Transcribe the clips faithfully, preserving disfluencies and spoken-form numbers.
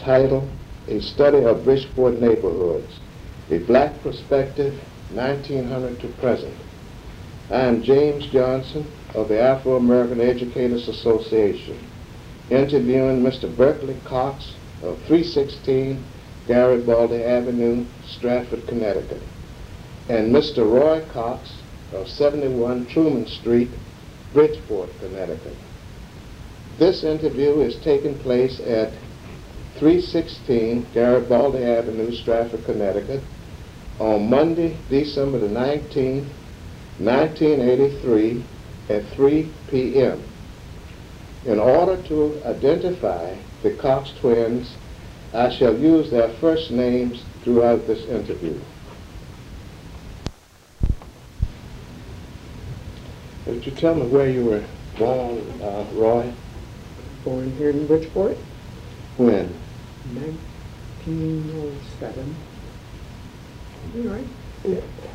title, A Study of Bridgeport Neighborhoods, A Black Perspective, nineteen hundred to Present. I am James Johnson of the Afro-American Educators Association, interviewing Mister Berkeley Cox of three sixteen Garibaldi Avenue, Stratford, Connecticut, and Mister Roy Cox of seventy-one Truman Street, Bridgeport, Connecticut. This interview is taking place at three sixteen Garibaldi Avenue, Stratford, Connecticut, on Monday, December the nineteenth, nineteen eighty-three, at three p m In order to identify the Cox twins, I shall use their first names throughout this interview. Would you tell me where you were born, uh, Roy? Born here in Bridgeport? When? nineteen oh seven. You right? Yeah.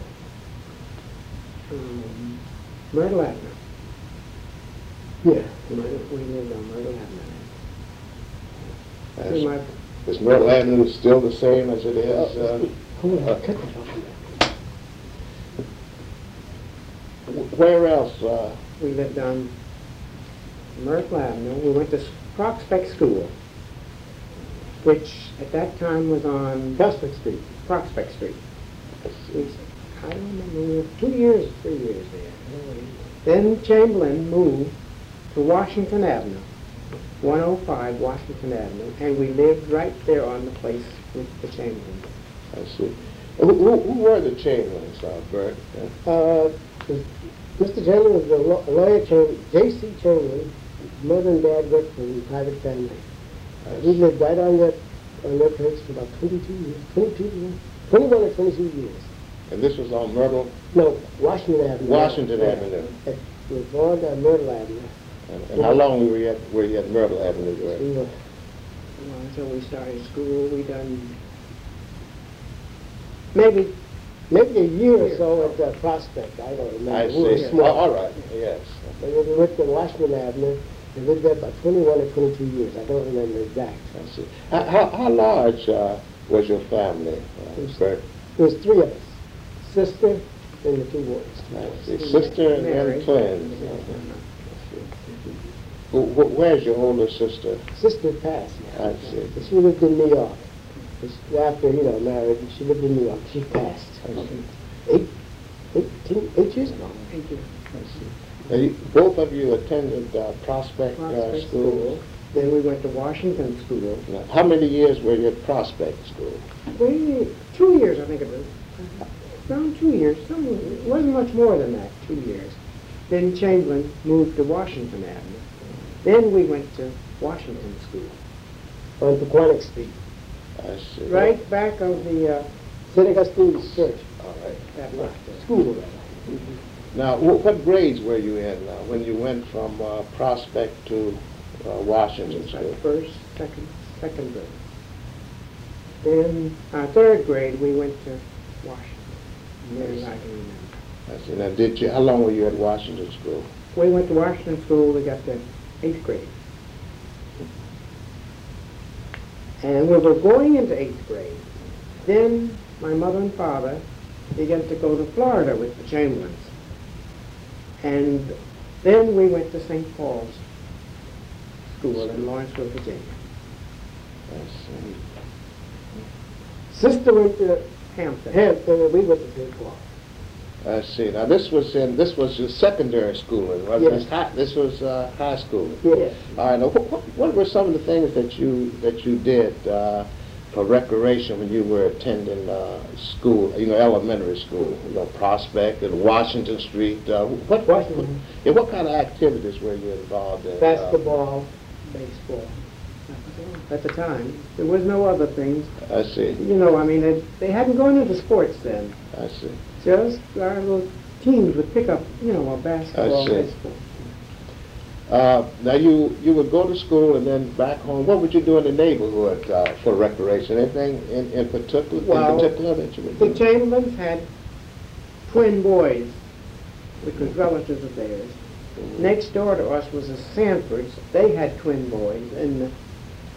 Um, Myrtle Avenue. Yeah, Myrtle, we lived on Myrtle Avenue. See, my, is Myrtle Avenue still the same as it is? Uh, hold on, uh, cut that off. Where else? Uh, we lived on Myrtle Avenue. We went to Prospect School, which at that time was on Prospect Street. Prospect Street. We, I don't remember, we were two years, three years there. Then Chamberlain moved to Washington Avenue, one oh five Washington Avenue, and we lived right there on the place with the Chamberlains. I see. Who, who, who were the Chamberlains, uh, Bert? Uh, Mister Chamberlain was a law- lawyer, Chamberlain, J C Chamberlain. Mother and dad worked for a private family. Uh, we lived right on that on that place for about twenty-two years, twenty-two, twenty-one or twenty-two years. And this was on Myrtle? No, Washington Avenue. Washington yeah. Avenue. At, we were born on Myrtle Avenue. And, and how long were you at, were you at Myrtle Avenue? Bert? We were, Well, until we started school, we done maybe maybe a year or so at the Prospect. I don't remember. I We were see. Oh, small. all right, yes. But we went to Washington Avenue. We lived there about twenty-one or twenty-two years. I don't remember exact. I see. How, how, how large uh, was your family, uh, Bert? There was three of us. Sister and the two boys. I see. Sister and Mary. twins. Wh- wh- Where's your older sister? Sister passed. I see. She lived in New York. After, you know, married, she lived in New York. She passed. Eight, eighteen, eight years ago. Thank you. I see. Now, you, both of you attended uh, Prospect, uh, Prospect School. School. Then we went to Washington School. Now, how many years were you at Prospect School? We, two years, I think it was. Around two years. Some, it wasn't much more than that, two years. Then Chamberlain moved to Washington Avenue. Then we went to Washington School. On Pequannock Street. I see. Right back of the, uh, Saint Augustine's Church. All right. that block there. School, rather. Now, wh- what grades were you in uh, when you went from uh, Prospect to uh, Washington It's like School? first, second, second grade. Then, uh, third grade, we went to Washington. Very I can remember. I see. Now, did you? How long were you at Washington School? We went to Washington School, we got to eighth grade. And we were going into eighth grade. Then my mother and father began to go to Florida with the Chamberlains. And then we went to Saint Paul's School in Lawrenceville, Virginia. I see. Sister went to Hampton. Hampton, and we went to Saint Paul. I see. Now, this was in this was your secondary schooling, wasn't Yes. it? High, this was uh, high school. Yes. All right. Now, what, what, what were some of the things that you that you did uh, for recreation when you were attending uh, school? You know, elementary school. You know, Prospect and Washington Street. Uh, what, what, Washington. yeah, what kind of activities were you involved in? Basketball, baseball. At the time, there was no other things. Uh, I see. You know, I mean, they, they hadn't gone into sports then. I see. Just our little teams would pick up, you know, a basketball, I see. baseball. Uh, now you you would go to school and then back home. What would you do in the neighborhood uh, for recreation? Anything in, in particular? Well, in particular that you would The do? Chamberlains had twin boys, which was relatives of theirs. Next door to us was the Sanfords. They had twin boys, and the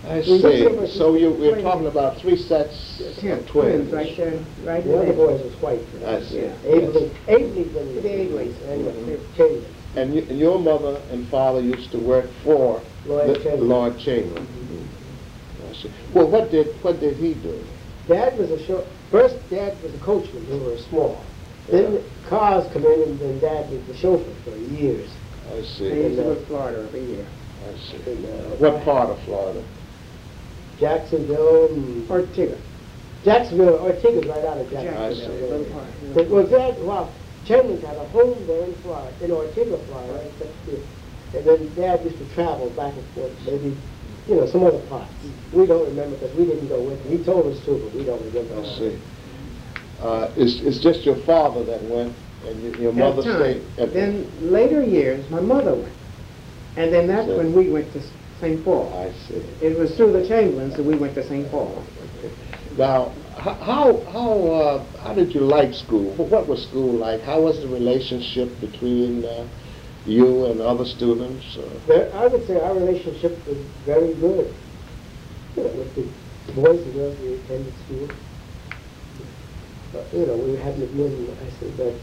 I We see. looked over- So you, we're Wait. talking about three sets Yeah, of twins. right there, right The other there. boys was white. I see. Yeah. Abley, Abley's in The Ableys. And Chamberlain. And, you, and your mother and father used to work for Lloyd the- Chamberlain. Lord Chamberlain. I see. Well, what did what did he do? Dad was a short, first Dad was a coachman when we were small. Then cars come in and then Dad was the chauffeur for years. I They see. used to go to Florida every year. I see. In, uh, What part of Florida? Jacksonville and Ortega. Jacksonville, Ortega's right out of I see. Jacksonville. Little part, yeah. But, well, Dad, well, Chamberlain had a home there in Florida, in Ortega, Florida. But, uh, And then Dad used to travel back and forth, maybe, you know, some other parts. We don't remember because we didn't go with him. He told us to, but we don't remember. I see. Uh, it's, it's just your father that went, and you, your mother At time. stayed. At Then later years, my mother went. And then that's So- when we went to Saint Paul. I see. It was through the Chamberlains that we went to Saint Paul. Now, h- how how uh, how did you like school? Wh- What was school like? How was the relationship between uh, you and other students? Uh, There- I would say our relationship was very good. You know, with the boys and girls we attended school. But, you know, we hadn't admitted, I said, but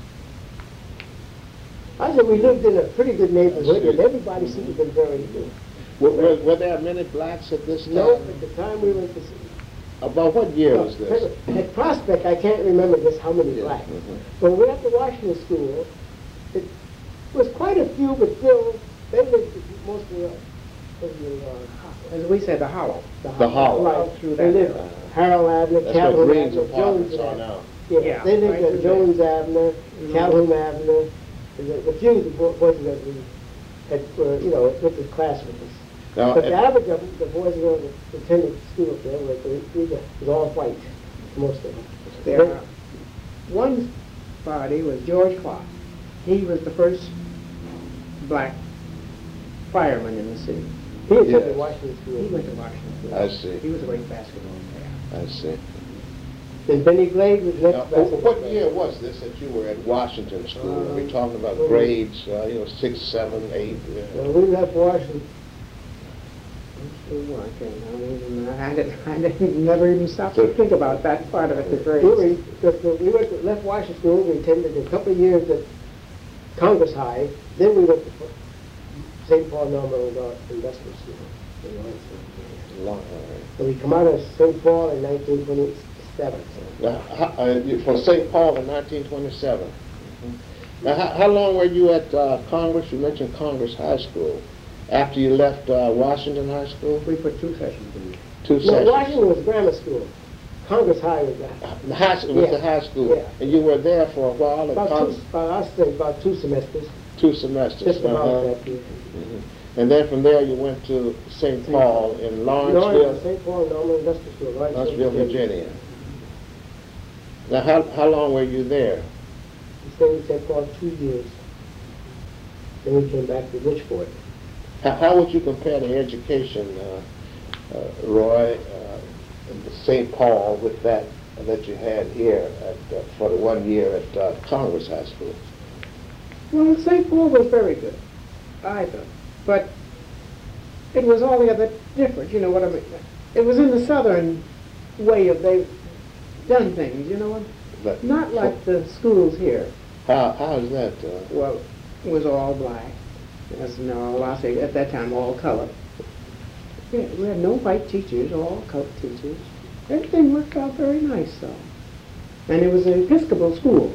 I said we lived in a pretty good neighborhood and everybody seemed to be very good. were, were, were there many blacks at this time? No, at the time we went to see. About what year was No, this? At Prospect, I can't remember just how many Yeah, blacks. mhm. But when we went to Washington School, it was quite a few, but still, they lived mostly uh, in the, uh, As we said, the Hollow. the The Hollow. Right, Through they that. lived Harold Avenue, That's where Calhoun Green's Avenue, Jones apartments are Avenue. now. Yeah, Yeah, they lived right at through Jones Avenue, Mhm. Calhoun Avenue, and the, the few of the bo- boys that we had, uh, you know, went to class with us. Now, But the at- average of the boys and girls that attended school up there were, we, we, was all white, most of them. There, one body was George Clark. He was the first black fireman in the city. He attended Yes. Washington School. He went to Washington. School. I see. He was a great basketball player. I see. Then Benny Glade was next. Now, basketball what player. year was this that you were at Washington School? Are we Um, talking about well, grades, uh, you know, six, seven, eight? uh, When we left Washington, He was, and I mean, I didn't, I didn't never even stop to think about that part of it, the we, grades. were, because we went to, left Washington School, we attended a couple of years at Congress High, then we went to Saint Paul Normal Industrial School. in Lansing. long, all right. So we come out of Saint Paul in nineteen twenty-seven. Now, how- uh, you- from Saint Paul in nineteen twenty-seven. Now, how, how long were you at uh, Congress? You mentioned Congress High School. After you left uh, Washington High School? We put two sessions in. Two No, sessions. Washington was grammar school. Congress High was that. The high school, was the Yeah. high school. Yeah. And you were there for a while at About Congress? two, about, I say about two semesters, Two semesters. just about uh-huh. that year. Mhm. And then from there you went to Saint Saint Paul in Lawrence, Lawrenceville, Saint Paul Normal Industrial School, Lawrenceville, Virginia. Now, how, how long were you there? We stayed in Saint Paul two years. Then we came back to Richport. How, how would you compare the education, uh, uh, Roy, uh, in Saint Paul with that that you had here at, uh, for the one year at uh, Congress High School? Well, Saint Paul was very good, I thought. But it was altogether different, you know what I mean? It was in the southern way of they've done things, you know what? But Not like the schools here. How, how is that? Uh, Well, it was all black. As no, I say at that time all color. We had, we had no white teachers, all colored teachers. Everything worked out very nice, though. And it was an Episcopal school.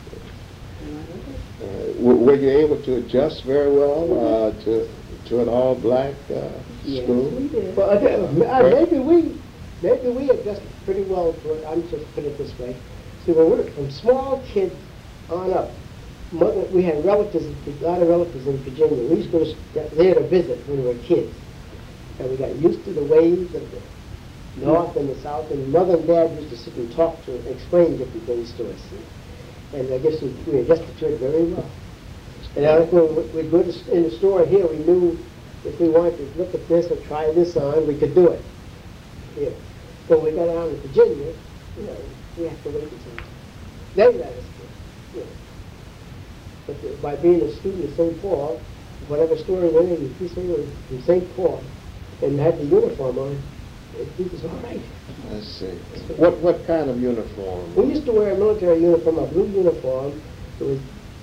uh, w- were you able to adjust very well uh, to to an all-black uh, Yes, school? we did. Well, uh, uh, maybe we, maybe we adjusted pretty well to it. I'm just put it this way. See, when we're from small kids on up, mother, we had relatives, a lot of relatives in Virginia. We used to go to, s- there to visit when we were kids, and we got used to the ways of the north and the south. And mother and dad used to sit and talk to, explain different things to us, and I guess we, we adjusted to it very well. And I think when we- we'd go to, s- in the store here, we knew if we wanted to look at this or try this on, we could do it. Yeah. When we got down to Virginia, you know, we have to wait until they let us do it. Yeah. But the- by being a student of Saint Paul, whatever store we're in, if you say we're from Saint Paul, and had the uniform on, it was all right. I see. What what kind of uniform? We used to wear a military uniform, a blue uniform. It was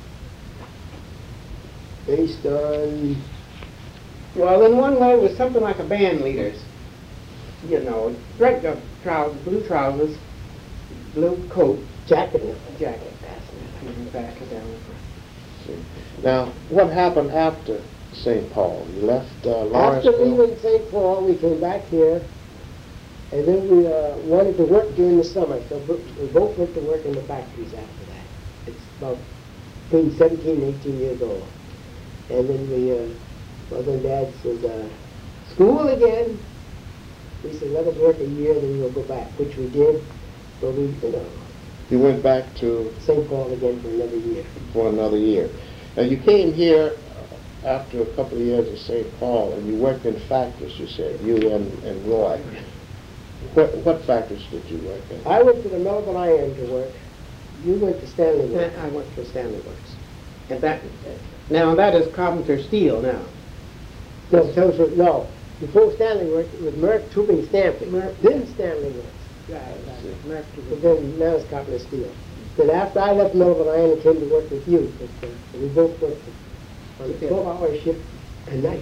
based on, Well, in one way, it was something like a band leader's. You know, red uh, trousers, blue trousers, blue coat, jacket. jacket, fastened in the back of down. See. Now, what happened after Saint Paul? You left uh, After Lawrenceville? leaving Saint Paul, we came back here, and then we uh, wanted to work during the summer, so bo- we both went to work in the factories after that. It's about between seventeen and eighteen years old. And then we, uh, mother and dad said, uh, school again. We said, let us work a year, then we'll go back, which we did, but we, you know, You went back to Saint Paul again for another year. for another year. Now, you came here uh, after a couple of years at Saint Paul, and you worked in factories, you said, you and, and Roy. What, what factories did you work in? I went to the Melbourne Iron to work. You went to Stanley Uh, Works. I went for Stanley Works. And that, now that is Carpenter Steel now. No, so, so, no. Before Stanley Works, it was Merck Tubing Stamping. Merck. Then Stanley Works. Right, right. Mercury. And then now it's Carpenter Steel. Then after I left Melbourne Iron, I came to work with you. But, uh, we both worked on a twelve-hour shift a night.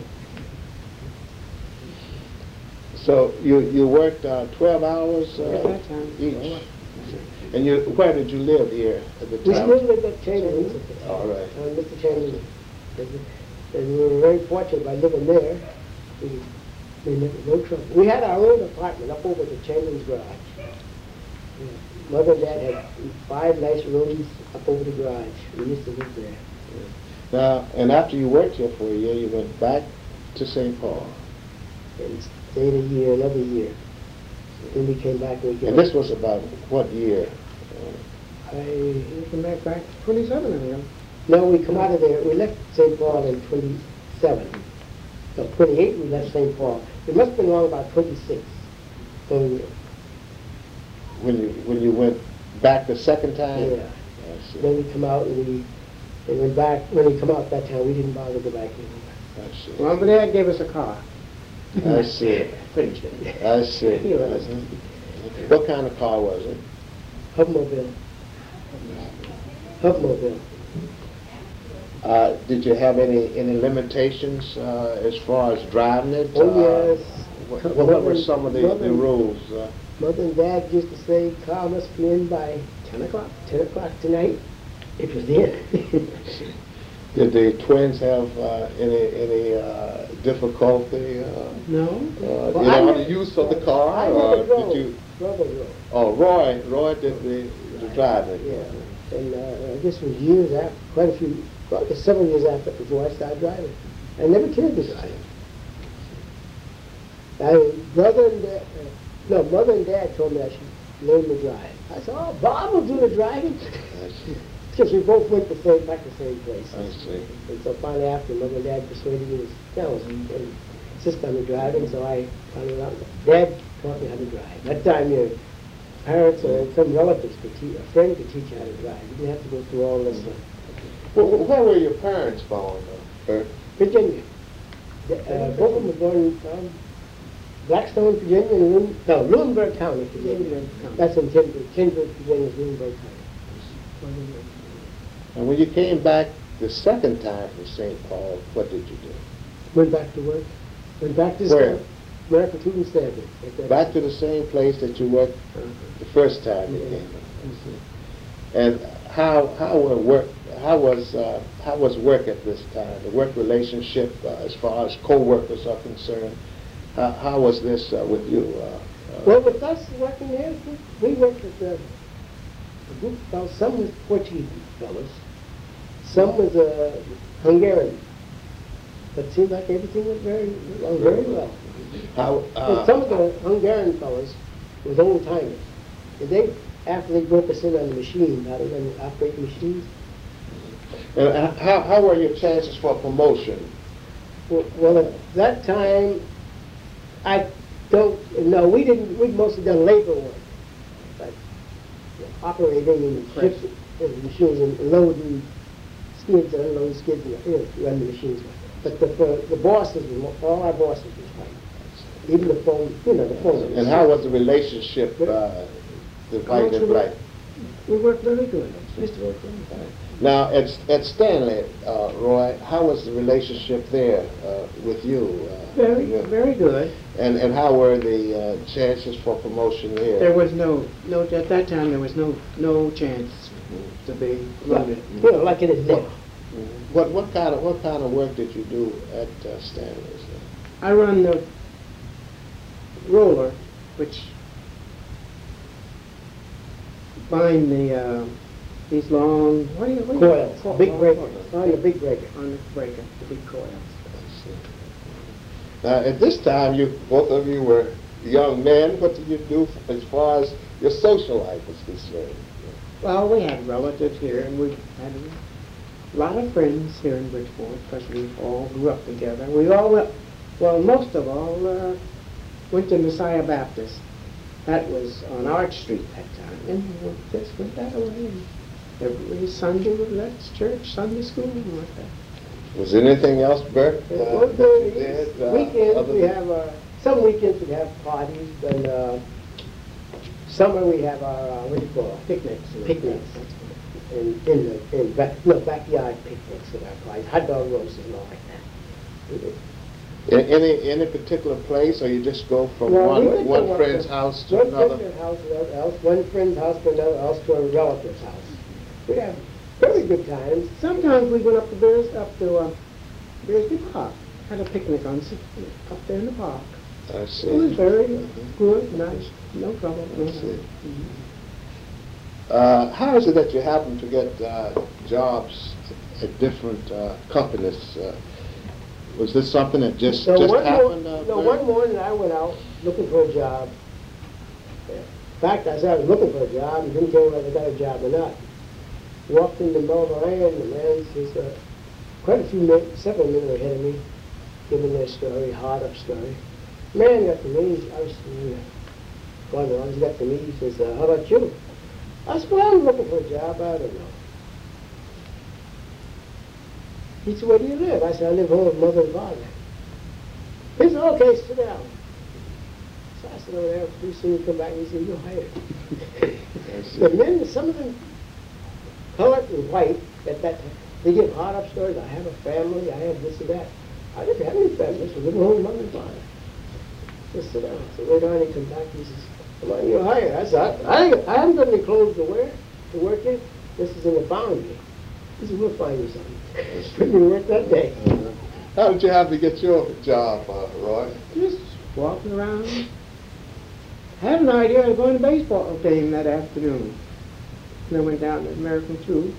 So you, you worked uh, twelve hours uh, At that time. each? And you, where did you live here at the We time? still lived at Chamberlain's. All right. On Mister Chamberlain. And we were very fortunate by living there. We, we never, no trouble. We had our own apartment up over the Chamberlain's garage. Yeah. Mother and Dad had five nice rooms up over the garage. We used to live there. Now, and after you worked here for a year, you went back to Saint Paul. And stayed a year, another year. Then we came back and we And came. this was about what year? I, We come back back to twenty-seven of them. no, we come out of there. We left Saint Paul in twenty-seven. No, twenty-eight we left Saint Paul. It must have been around about twenty-six. So, When you when you went back the second time? yeah. I see. Then we come out and we, and went back, when we come out that time, we didn't bother to go back anymore. I see. Well, but Dad gave us a car. I see. Pretty good. I see. He was. What kind of car was it? Hubmobile. Hubmobile. Uh, did you have any any limitations uh, as far as driving it? Oh, Uh, yes. What, what were some of the, the rules? Uh, Mother and Dad used to say, car must be in by ten o'clock, ten o'clock tonight. It was in. did the twins have uh, any any uh, difficulty? Uh, No. uh, Well, you I know, never- the use of the car, I or never drove. did you? Brother drove. Oh, Roy, Roy did the, the driving. Yeah. And uh, this was years after, quite a few, well, several years after, before I started driving. I never cared to drive. I, brother and dad, uh, no, mother and dad told me I should learn to drive. I said, oh, Bob will do the driving. I see. Because we both went the same, back the same place. I see. And so finally after, mother and dad persuaded me to no, and insist on the driving, so I finally went out. Dad taught me how to drive. That time your parents or some relatives could teach, a friend could teach you how to drive. You didn't have to go through all this stuff. Well, where were your parents born, uh, Bert? Virginia. The, Uh, both of them were born in um, Blackstone, Virginia, and Lun- no, Lunenburg County, Virginia. That's in Kinford, Kinford, Virginia, Lunenburg County. And when you came back the second time from Saint Paul, what did you do? Went back to work. Went back to Where? school. American Tubing Standard. at that Back time. to the same place that you worked Uh-huh. the first time you Yeah. came back. And how how were work how was uh, how was work at this time? The work relationship uh, as far as co-workers are concerned. How, how was this uh, with you? Uh, uh, Well, with us working there, we worked with uh, a group of fellows. Some was Portuguese fellows, some was uh, Hungarian. But it seemed like everything went very, well, very well. how And uh, some of the Hungarian fellows was old timers. And they, after they broke us in on the machine, how to run, operate the machines. and uh, how how were your chances for promotion? Well, well, at that time, I don't, no, we didn't, we'd mostly done labor work. Like you know, operating and fixing the machines and loading skids and unloading skids and, you know, run the machines. But the, the, the bosses, were mo- all our bosses was white. even the phone, you know, the phone. And how was the relationship, uh, the white and black? We worked very good. Used to work very good. Now, at, at Stanley, uh, Roy, how was the relationship there uh, with you? Uh, Very, you- very good. And, and how were the uh, chances for promotion there? There was no, no, at that time, there was no, no chance to be promoted. You know, like it is now. What, what kind of, what kind of work did you do at uh, Stanley's? I run the roller, which bind the, uh, these long, what do you, what do you? Coils, call- big long breaker, coils. on the big breaker. On the breaker, the big coils. Now, at this time, you, both of you were young men. What did you do as far as your social life was concerned? Well, we had relatives here, and we had a lot of friends here in Bridgeport, because we all grew up together. We all, went, well, most of all, uh, went to Messiah Baptist. That was on Arch Street that time, and we just went that way. And every Sunday, we left church, Sunday school, and like that. Was there anything else, Bert? uh, Well, that the you did, uh, weekends, other we than- have, uh, some weekends we have parties, and, uh, summer we have our, uh, what do you call it? Picnics. Picnics. In, in the, in back, no, backyard picnics with our parties, hot dog roasts and all like that. In any, any particular place, or you just go from Well, we went one, to one one- friend's house to One another? friend's house to another house, one friend's house to another house, to a relative's house. We have very good times. Sometimes we went up to Bears, up to uh, Bearsby Park, had a picnic on Sixth Street, up there in the park. I It was see. very good, nice, no trouble. No I see. trouble. Uh, how is it that you happen to get uh, jobs at different uh, companies? Uh, was this something that just, So just one happened? mor- uh, No, Bert? one morning I went out looking for a job. In fact, I said I was looking for a job, and didn't care whether I got a job or not. Walked into Melville Iron, the man says, uh, quite a few men, several men were ahead of me, giving their story, hard up story. Man got to me, I was, uh, going on, he got to me, he says, uh, how about you? I said, well, I'm looking for a job, I don't know. He said, where do you live? I said, I live home with mother and father. He said, okay, sit down. So I said, over there, pretty soon you come back and he said, you're hired. I see. The men, some of them, colored and white, at that time, they give hard up stories. I have a family, I have this and that. I didn't have any family, so living home with mother and father. Just sit down. So later on he comes back, he says, come on, you're hired. I said, I, I, I haven't got any clothes to wear, to work in. This is in the foundry. He said, we'll find you something. Put me to work that day. Uh-huh. How did you have to get your job, uh, Roy? Just walking around. Had an idea of going to baseball game that afternoon. And I went down to American Tube.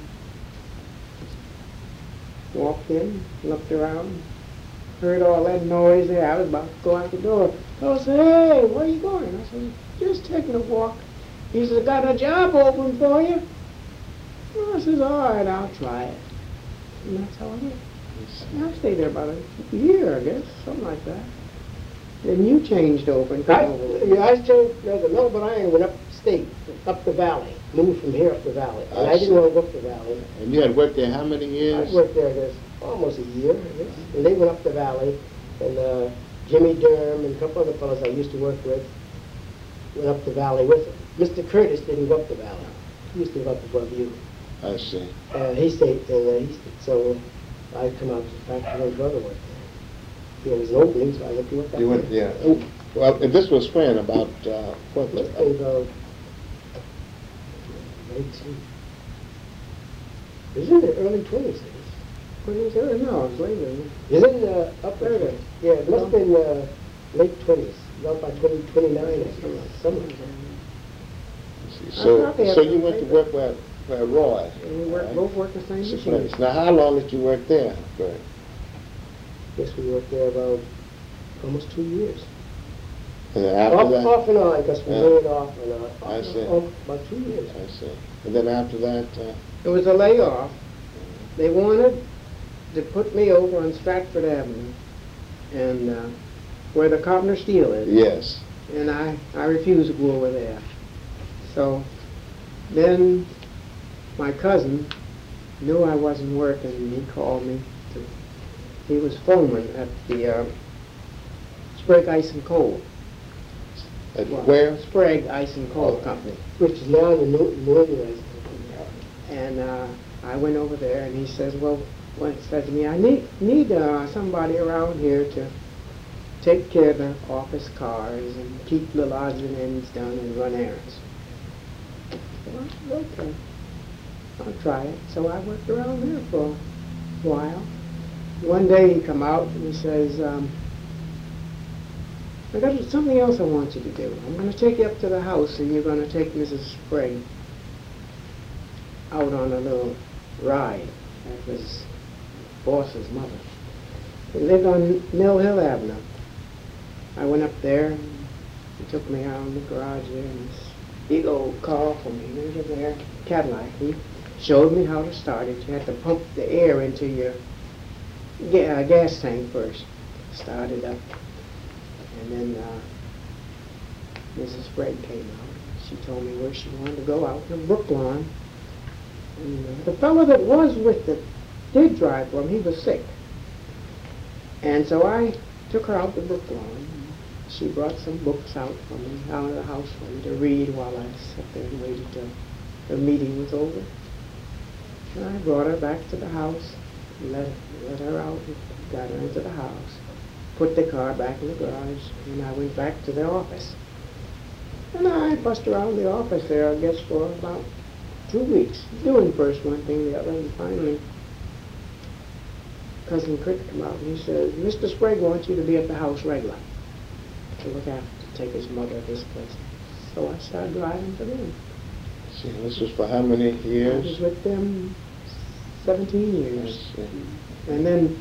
Walked in, looked around, heard all that noise there. I was about to go out the door. I said, hey, where are you going? I said, just taking a walk. He said, got a job open for you? Well, I says, all right, I'll try it. And that's how I did. And I stayed there about a year, I guess, something like that. Then you changed over and I, came over with me. yeah, I changed, no, the Melbourne Iron went up state, up the valley, moved from here up the valley. And I I see. didn't want to go up the valley. And you had worked there how many I years? worked there, I guess, almost a year, I guess. And they went up the valley, and uh, Jimmy Durham and a couple other fellows I used to work with went up the valley with them. Mister Curtis didn't go up the valley. He used to go up above you. I see. Uh, he stayed, and uh, he stayed, so I come out to the factory where my brother worked there. There was an opening, so I went to work You went, yeah. Oh, well, and this was when, about, uh, what? Must be about nineteen. It was in the early twenties, I guess. What is there? No, it's later. It was in the upper Thirty. twenties. Yeah, it must have been uh, late twenties, about by twenty, twenty-nine, I think, somewhere. So, thought they had so you some went to paper. work where, where Roy? And we worked, both worked the same Six machine. months. Now, how long did you work there, Bert? Guess we worked there about almost two years. And then after Off, that? off and on, because we Yeah. laid off and on. I Off- see. off About two years. I see. And then after that, uh, It was a layoff. They wanted to put me over on Stratford Avenue and uh, where the Carpenter Steel is. yes. And I, I refused to go over there. So then my cousin knew I wasn't working and he called me. To, he was foreman at the uh, Sprague Ice and Coal. At Well, where? Sprague Ice and Coal Oh. Company. Which is now the New, New England. And uh, I went over there, and he says, well, well, he said to me, I need, need uh, somebody around here to take care of the office cars and keep little odds and ends done and run errands. Well, okay, I'll try it. So I worked around there for a while. One day he come out and he says, um, I got something else I want you to do. I'm going to take you up to the house, and you're going to take Missus Sprague out on a little ride. That was boss's mother. He lived on Mill Hill Avenue. I went up there, and he took me out in the garage there, and this big old car for me. There's a there, Cadillac. He showed me how to start it. You had to pump the air into your ga uh, gas tank first. Start it up. And then uh, Missus Sprague came out. She told me where she wanted to go, out in Brookline. And uh, the fellow that was with it did drive for him. He was sick. And so I took her out to Brookline. She brought some books out for me, out of the house for me to read while I sat there and waited till the meeting was over. And I brought her back to the house, let, let her out, got her into the house, put the car back in the garage, and I went back to the office. And I bussed around the office there, I guess, for about two weeks, doing first one thing, the other, and finally Cousin Kurt came out and he said, Mister Sprague wants you to be at the house regular, to look after, to take his mother to this place. So I started driving for them. See, this was for how many I was years? with them seventeen years. I see. And then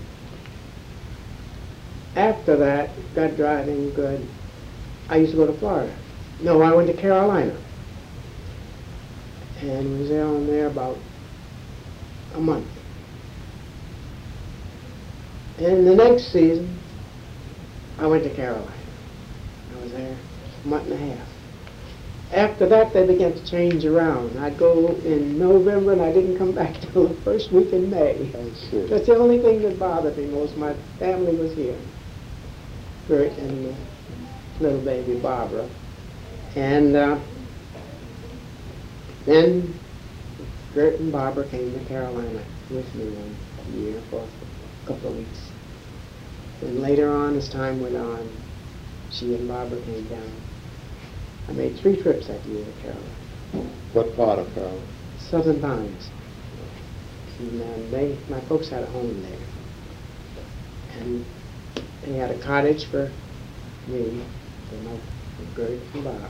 after that, got driving good. I used to go to Florida. No, I went to Carolina. And was down there about a month. And the next season, I went to Carolina. I was there a month and a half. After that, they began to change around. I'd go in November, and I didn't come back till the first week in May. I see. That's the only thing that bothered me most. My family was here. Kurt and uh, little baby Barbara. And uh, then Kurt and Barbara came to Carolina with me one year for a couple of weeks. And later on, as time went on, she and Barbara came down. I made three trips that year to Carolina. What part of Carolina? Southern Pines. And uh, they, my folks had a home there. And they had a cottage for me, for my for Gert and Barbara.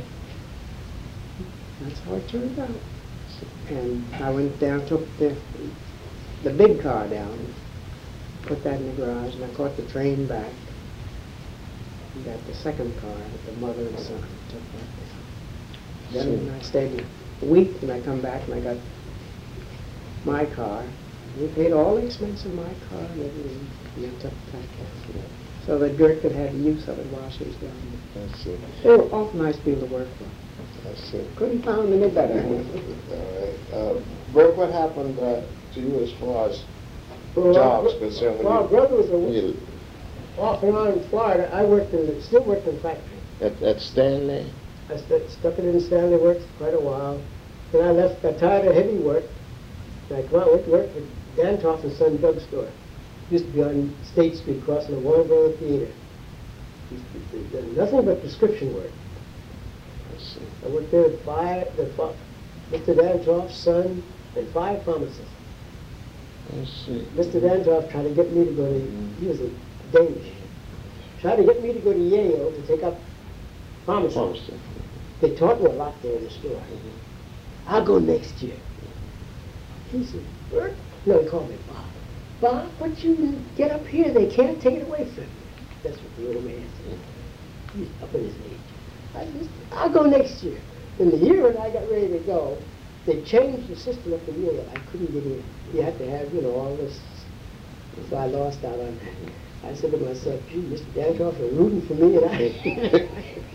That's how it turned out. And I went down, took the, the big car down, put that in the garage, and I caught the train back. We got the second car with the mother and son. Took that down. Then I stayed a week, and I come back, and I got my car. We paid all the expense of my car and everything, and I took that down. So that Gert could have use of it while she was down there. I see. They were awful nice people to work for. I see. Couldn't find them any better. All right. Uh, Bert, what happened uh, to you as far as Well, jobs my- concerned? when My you- brother was when a, you- off and on in Florida. I worked in, the- still worked in the factory. At, at Stanley? I stu- stuck it in Stanley Works for quite a while. Then I left, got tired of heavy work. And I come out and worked with Dan Toff and Son Drug Store. Used to be on State Street, crossing the Warner Brothers Theater. Used to be- done nothing but prescription work. I see. I worked there with five, the fi- Mister Dantoff's son, and five pharmacists. I see. Mister Dantoff tried to get me to go to, he was a Danish, tried to get me to go to Yale to take up pharmacy. Pharmacy. They taught me a lot there in the store. I'll go next year. He said, Bert? No, he called me Bob. Bob, what you get up here, they can't take it away from you. That's what the old man said. He's up in his age. I said, I'll go next year. In the year when I got ready to go, they changed the system up in Yale. I couldn't get in. You had to have, you know, all this. So I lost out on that. I said to myself, gee, Mister Dantoff is rooting for me, and I...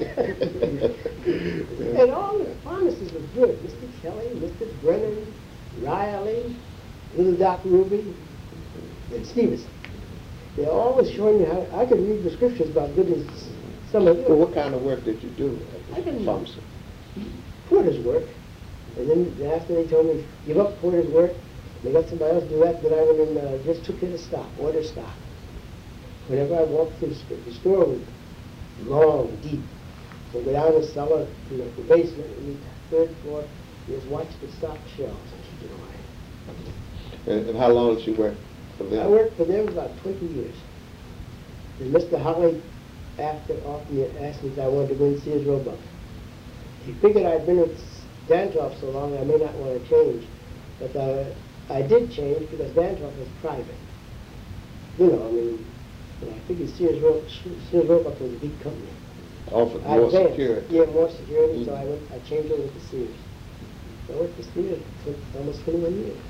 And all the pharmacists were good. Mister Kelly, Mister Brennan, Riley, Little Doc Ruby, and Stevenson. They always showing you how, I could read the scriptures about goodness, some of Well, it. what kind of work did you do I at didn't- Thompson? Porter's work. And then after they told me, give up Porter's work, they got somebody else to do that, then I went and uh, just took care of stock, order stock. Whenever I walked through the st- the store was long, deep. So go down the cellar, you know, the basement, and the third floor, you just watch the stock shelves and keep it away. And, and how long did you work for them? I worked for them about twenty years. And Mister Holly, after offered me, asked me if I wanted to go in Sears Roebuck. He figured I'd been with Dantoff so long I may not want to change. But uh, I did change because Dantoff was private. You know, I mean, you know, I figured Sears, Ro Sears Roebuck was a big company. Offered I more advanced. security. Yeah, more security, so Mhm. I went, I changed over to Sears. I worked for Sears for almost twenty-one years.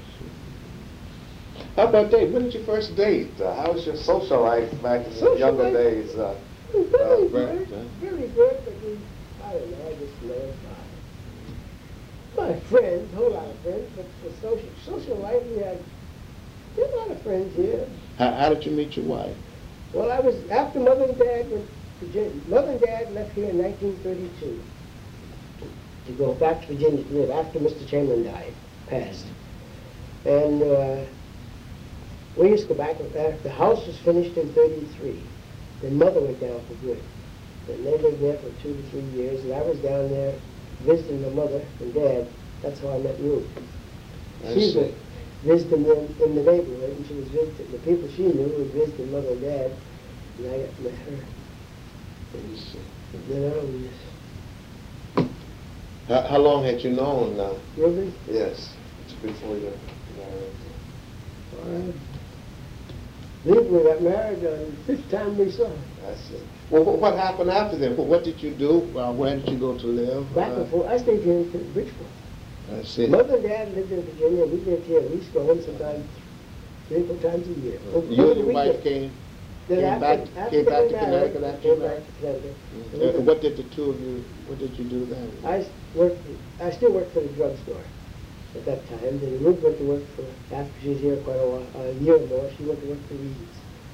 How about date? When did you first date? Uh, how was your social life back in the Social younger life? days? Uh, It was very Uh, good, Brett, very good, but we, I don't know, I just lived my, my friends, a whole lot of friends, but for social, social life, we had, there were a lot of friends here. how, how did you meet your wife? Well, I was, after Mother and Dad went to Virginia, Mother and Dad left here in nineteen thirty-two to go back to Virginia to live after Mister Chamberlain died, passed. And uh, we used to go back, uh, the house was finished in thirty-three. Then Mother went down for good. And they lived there for two to three years, and I was down there visiting my mother and Dad. That's how I met Ruth. I She see. was visiting them in the neighborhood, and she was visiting, the people she knew was visiting Mother and Dad, and I got met her. I see. And then I was, How, how long had you known? Uh, really? yes, before you married. I think we got married on the fifth time we saw. I see. Well, what, what happened after that? What, what did you do? Uh, where did you go to live? Back Uh, and forth. I stayed here in Bridgeport. I see. Mother and Dad lived in Virginia. We lived here at least going sometimes three, four times a year. You and your wife Weekend. came, Then came after- back, after came we back to married, Connecticut after you came back married? to Connecticut. Mm. And we And got- what did the two of you, what did you do then? I s- worked, I still worked for the drugstore at that time. Then Ruth went to work for, after she was here quite a while, a year or more, she went to work for Reed's.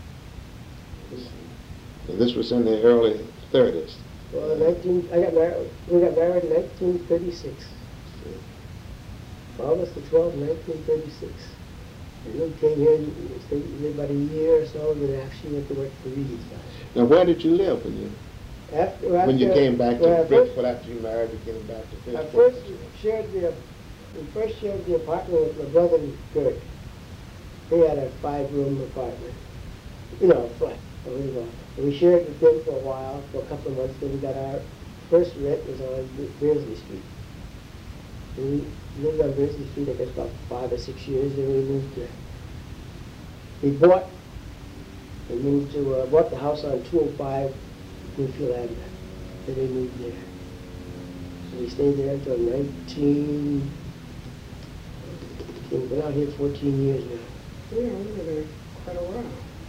And this was in the early thirties. Well, in nineteen, I got married, we got married in nineteen thirty-six. August the twelfth, nineteen thirty-six. And we came here and stayed, lived about a year or so, and then after she went to work for Reed's. Now, where did you live when you After, when you after- came back well, to I first- Bridgeport after you married? You came back to I Bridgeport. first shared the, we first shared the apartment with my brother and Gert. They had a five-room apartment, you know, a flat. And we, uh, we shared with them for a while, for a couple of months. Then we got our first rent was on Beardsley Street. And we lived on Beardsley Street, I guess, about five or six years. Then we moved to, we bought, we moved to, uh, bought the house on two oh five Greenfield Avenue. Then we moved there. So we stayed there until nineteen, we've been out here fourteen years now. Yeah, we were there quite a while.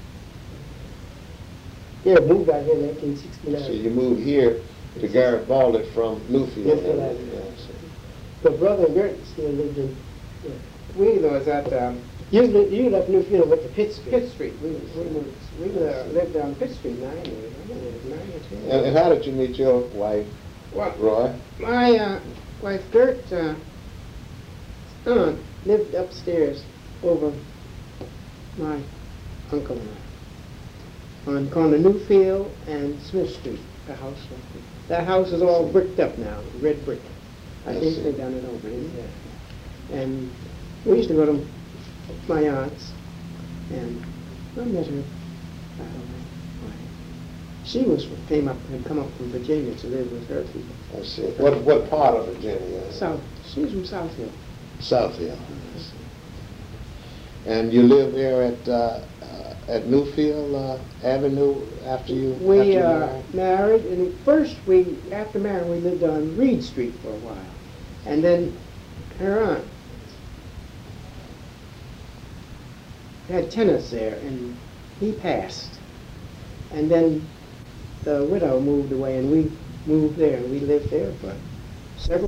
Yeah, moved out here in nineteen So sixty-nine. you moved here to Garibaldi from Newfield. Newfield Yeah, Avenue. so- But brother and Gert still lived in, yeah. We was at um, You lived, you left Newfield and went to Pitt Street. Pitt Street. We, we, moved, we uh, lived on Pitt Street nine years. I think it was nine or ten. And, and how did you meet your wife, Well, Roy? my uh, wife Gert uh, aunt lived upstairs over my uncle and I, on corner Newfield and Smith Street. The house. That house is all bricked up now, red brick. I I think see. they done it over in there. And we used to go to my aunt's, and I met her. I don't know why. She was came up had come up from Virginia to live with her people. I see. What what part of Virginia? South. She was from South Hill. South Hill. I see. And you live there at uh, uh, at Newfield uh, Avenue after you after We you uh, married? married, and at first we, after marrying, we lived on Reed Street for a while, and then her aunt had tenants there, and he passed, and then the widow moved away, and we moved there, and we lived there for several